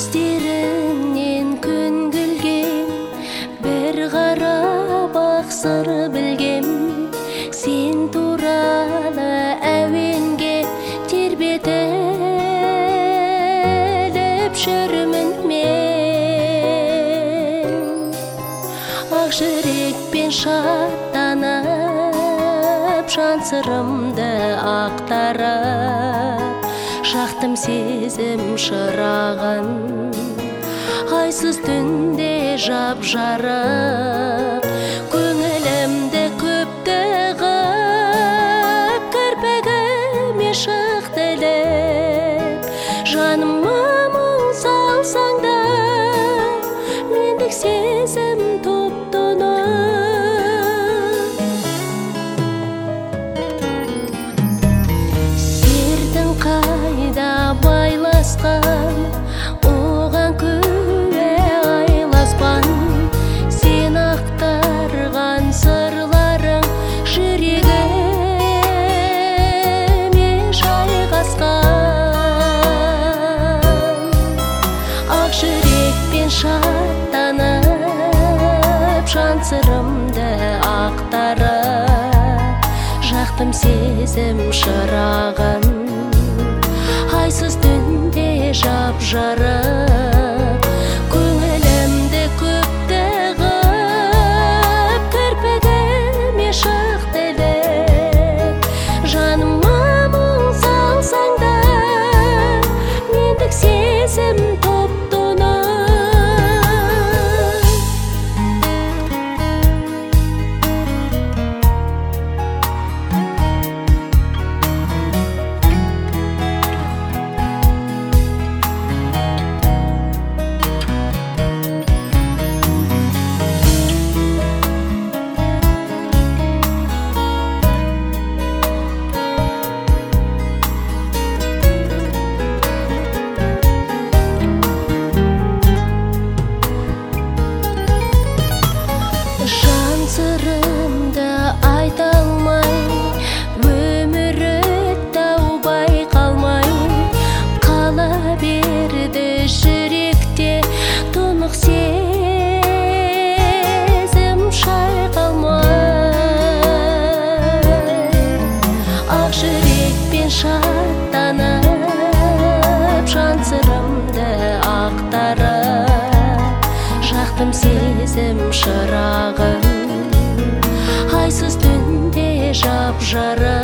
Көздеріңнен күн күлгем, бір қарап ақ сыр білгем. Сен туралы әуенге тербетіліп жүрмін мен. Ақ жүрекпен шаттанып, жан сырымды ақтарып, жақтым сезім шырағын. Айсыз түнде жап-жарық, көңілімді көпті ғып, кірпігіме шықтылып. Жаныма мұң салсаң да, мендік сезім топ-тоңып. Сердің қайда байласқан, оған күле айласпан. Сен ақтарған сырларың жүрегіме жайғасқан. Ақ жүрекпен шаттанып, жан сырымды ақтарып, жақтым сезім шырағын. Айсыз түнде жап-жарық, көңілімді көпті ғып, кірпігіме шықтылып. Жаныма мұң салсаң да, мендік сезім топ-тоңып. Жан сырымды айта алмай, өмір таубай қалмай, қала берді жүректе тұнық сезім шайқалмай. Ақ жүрекпен шаттанып, жан сырымды ақтарып, жақтым сезім шырағын. Айсыз түнде жап-жарық,